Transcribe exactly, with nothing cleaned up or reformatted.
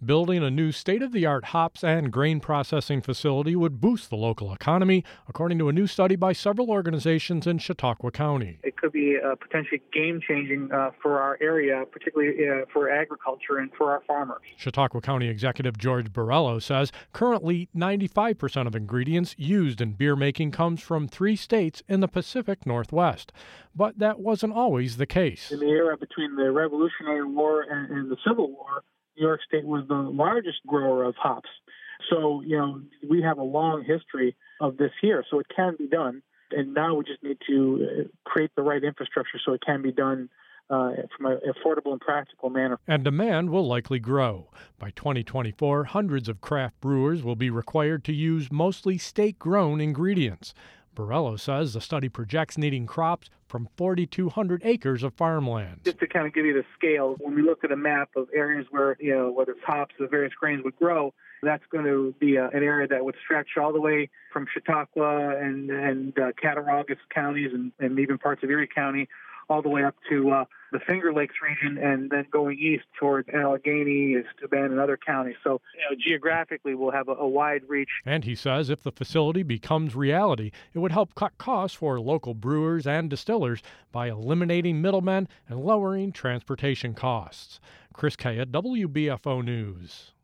building a new state-of-the-art hops and grain processing facility would boost the local economy, according to a new study by several organizations in Chautauqua County. It could be uh, potentially game-changing uh, for our area, particularly uh, for agriculture and for our farmers. Chautauqua County Executive George Borrello says currently ninety-five percent of ingredients used in beer making comes from three states in the Pacific Northwest. But that wasn't always the case. In the era between the Revolutionary War and, and the Civil War, New York State was the largest grower of hops. So, you know, we have a long history of this here, so it can be done. And now we just need to create the right infrastructure so it can be done uh, from an affordable and practical manner. And demand will likely grow. By twenty twenty-four, hundreds of craft brewers will be required to use mostly state-grown ingredients. Borrello says the study projects needing crops from forty-two hundred acres of farmland. Just to kind of give you the scale, when we look at a map of areas where, you know, whether it's hops, the various grains would grow, that's going to be a, an area that would stretch all the way from Chautauqua and, and uh, Cattaraugus counties and, and even parts of Erie County, all the way up to uh, the Finger Lakes region, and then going east toward Allegheny, Steuben, and other counties. So, you know, geographically, we'll have a, a wide reach. And he says if the facility becomes reality, it would help cut costs for local brewers and distillers by eliminating middlemen and lowering transportation costs. Chris Kaya, W B F O News.